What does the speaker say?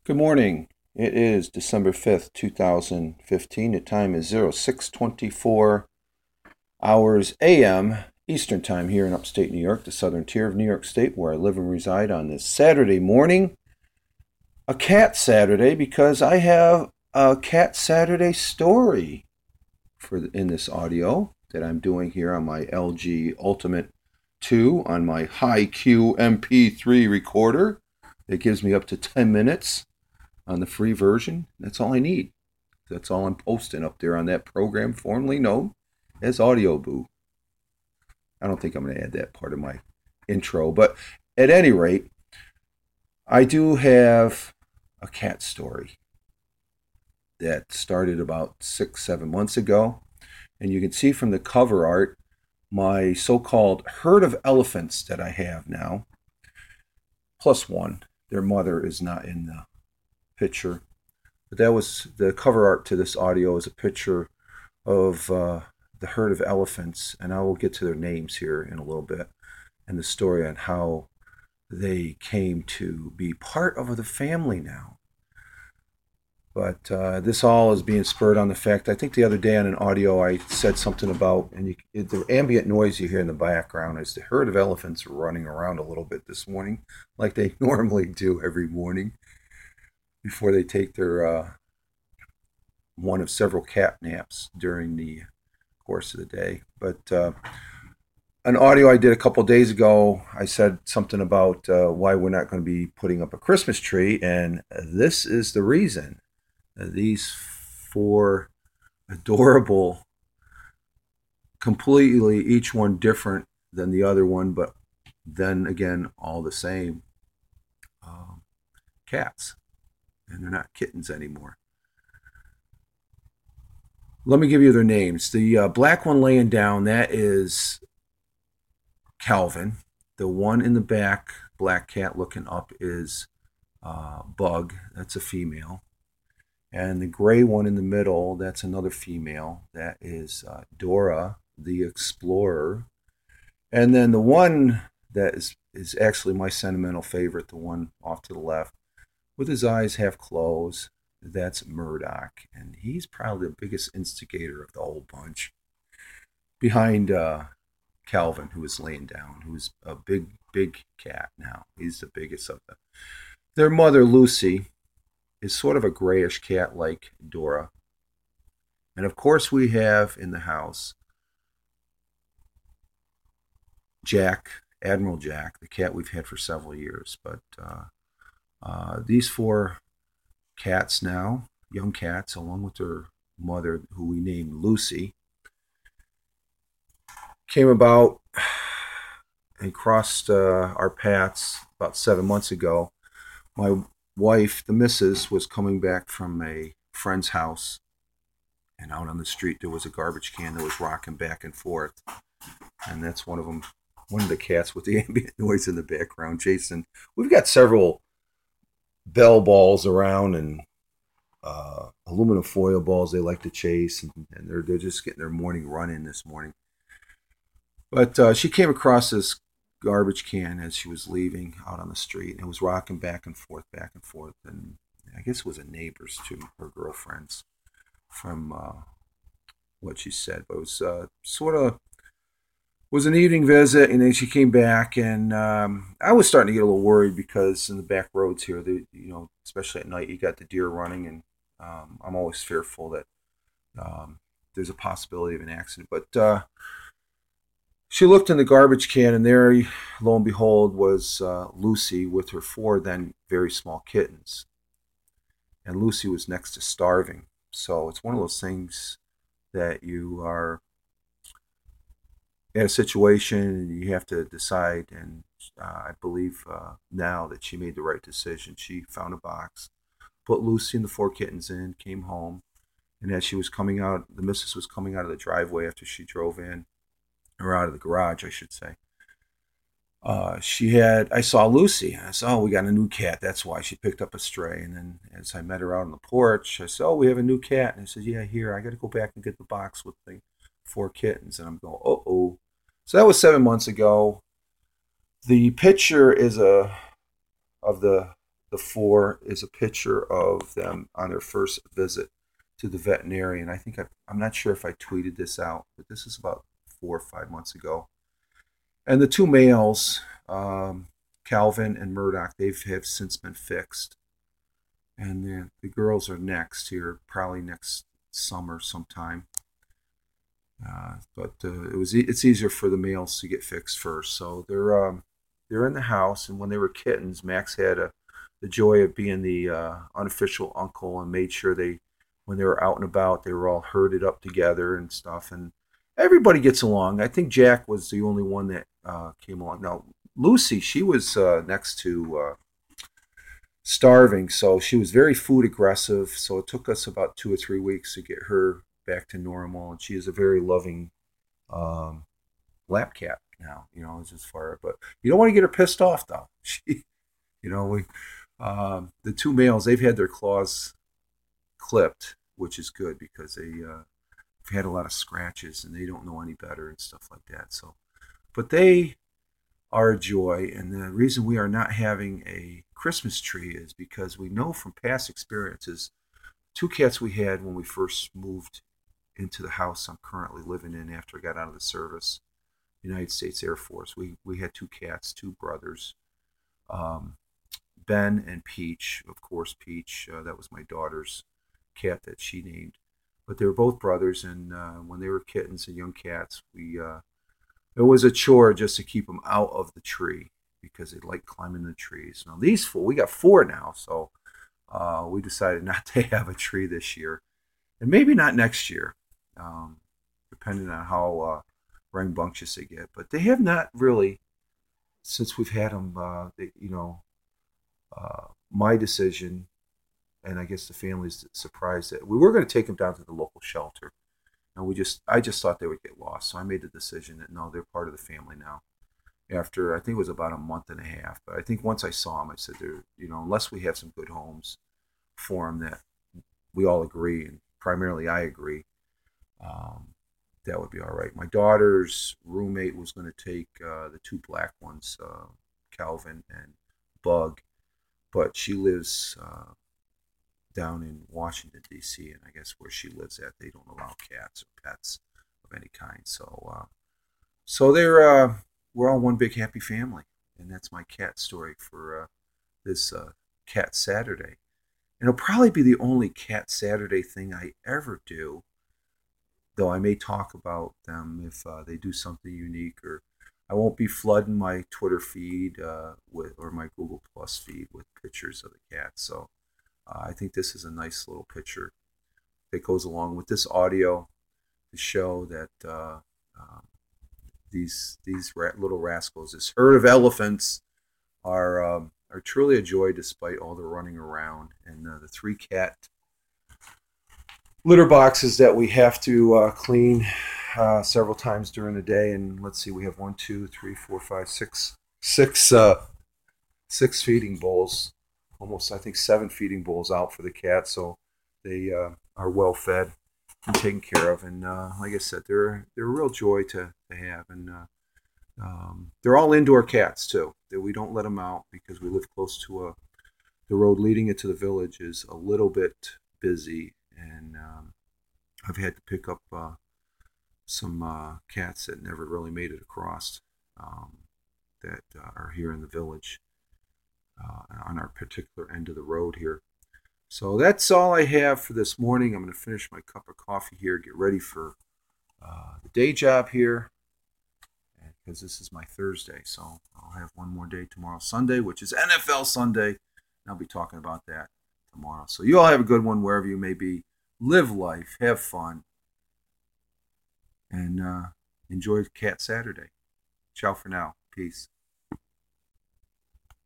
Good morning. It is December 5th, 2015. The time is 0624 hours a.m. Eastern Time here in upstate New York, the southern tier of New York State, where I live and reside on this Saturday morning. A cat Saturday because I have a cat Saturday story in this audio that I'm doing here on my LG Ultimate 2 on my HiQ MP3 recorder. It gives me up to 10 minutes on the free version. That's all I need. That's all I'm posting up there on that program formerly known as Audioboo. I don't think I'm going to add that part of my intro, but at any rate, I do have a cat story that started about 6, 7 months ago. And you can see from the cover art my so called herd of elephants that I have now, plus one. Their mother is not in the picture. But that was the cover art to this audio is a picture of the herd of elephants, and I will get to their names here in a little bit, and the story on how they came to be part of the family now. But this all is being spurred on the fact. I think the other day on an audio I said something about, and the ambient noise you hear in the background is the herd of elephants running around a little bit this morning, like they normally do every morning before they take their one of several cat naps during the course of the day. But an audio I did a couple days ago, I said something about why we're not going to be putting up a Christmas tree, and this is the reason. These four adorable, completely each one different than the other one, but then again, all the same um, cats. And they're not kittens anymore. Let me give you their names. The black one laying down, that is Calvin. The one in the back, black cat looking up, is Bug. That's a female. And the gray one in the middle, that's another female. That is Dora, the explorer. And then the one that is actually my sentimental favorite, the one off to the left, with his eyes half closed, that's Murdoch. And he's probably the biggest instigator of the whole bunch, behind Calvin, who is laying down, who's a big, big cat now. He's the biggest of them. Their mother, Lucy, is sort of a grayish cat like Dora. And of course, we have in the house Jack, Admiral Jack, the cat we've had for several years. But these four cats now, young cats, along with their mother, who we named Lucy, came about and crossed our paths about 7 months ago. My wife, the missus, was coming back from a friend's house, and out on the street there was a garbage can that was rocking back and forth, and that's one of them. One of the cats with the ambient noise in the background, Jason. We've got several bell balls around and aluminum foil balls they like to chase, and they're just getting their morning run in this morning. But she came across this garbage can as she was leaving out on the street, and it was rocking back and forth. And I guess it was a neighbor's too, her girlfriend's, from what she said. But it was sort of was an evening visit, and then she came back, and I was starting to get a little worried because in the back roads here, especially at night, you got the deer running, and I'm always fearful that there's a possibility of an accident. But she looked in the garbage can, and there, lo and behold, was Lucy with her four then very small kittens. And Lucy was next to starving. So it's one of those things that you are in a situation and you have to decide. And I believe now that she made the right decision. She found a box, put Lucy and the four kittens in, came home. And as she was coming out, the missus was coming out of the driveway after she drove in, or out of the garage, I should say. I saw Lucy, and I said, oh, we got a new cat. That's why she picked up a stray. And then as I met her out on the porch, I said, oh, we have a new cat. And I said, yeah, here, I got to go back and get the box with the four kittens. And I'm going, oh. So that was 7 months ago. The picture is of the the four is a picture of them on their first visit to the veterinarian. I'm not sure if I tweeted this out, but this is about 4 or 5 months ago. And the two males, Calvin and Murdoch, have since been fixed. And the girls are next here, probably next summer sometime. But it's easier for the males to get fixed first. So they're in the house, and when they were kittens, Max had the joy of being the unofficial uncle and made sure when they were out and about, they were all herded up together and stuff. And everybody gets along. I think Jack was the only one that came along. Now Lucy, she was next to starving, so she was very food aggressive. So it took us about 2 or 3 weeks to get her back to normal, and she is a very loving um, lap cat now. It's as far, but you don't want to get her pissed off though. She, we the two males, they've had their claws clipped, which is good because they've had a lot of scratches and they don't know any better and stuff like that. So, but they are a joy, and the reason we are not having a Christmas tree is because we know from past experiences, two cats we had when we first moved into the house I'm currently living in after I got out of the service, United States Air Force. We had two cats, two brothers, um, Ben and Peach. Of course, Peach, that was my daughter's cat that she named. But they were both brothers, and when they were kittens and young cats, it was a chore just to keep them out of the tree because they like climbing the trees. Now these four, we got four now, so we decided not to have a tree this year, and maybe not next year, depending on how rambunctious they get. But they have not really, since we've had them. My decision, and I guess the family's surprised that we were going to take them down to the local shelter, and I just thought they would get lost, so I made the decision that no, they're part of the family now. After I think it was about a month and a half, but I think once I saw them, I said, "They're unless we have some good homes for them that we all agree, and primarily I agree, um, that would be all right." My daughter's roommate was going to take the two black ones, Calvin and Bug, but she lives down in Washington D.C., and I guess where she lives at, they don't allow cats or pets of any kind. So we're all one big happy family, and that's my cat story for this Cat Saturday. And it'll probably be the only Cat Saturday thing I ever do, though I may talk about them if they do something unique, or I won't be flooding my Twitter feed or my Google Plus feed with pictures of the cats. So I think this is a nice little picture that goes along with this audio to show that these little rascals, this herd of elephants, are truly a joy despite all the running around, and the three cat litter boxes that we have to clean several times during the day. And let's see, we have 6 feeding bowls, almost I think 7 feeding bowls out for the cats, so they are well fed and taken care of. And like I said, they're a real joy to have, and they're all indoor cats too. That we don't let them out because we live close to the road leading into the village is a little bit busy, and I've had to pick up some cats that never really made it across, that are here in the village on our particular end of the road here. So that's all I have for this morning. I'm going to finish my cup of coffee here, get ready for the day job here, because this is my Thursday. So I'll have one more day tomorrow, Sunday, which is NFL Sunday. And I'll be talking about that tomorrow. So you all have a good one wherever you may be. Live life, have fun, and enjoy Cat Saturday. Ciao for now. Peace.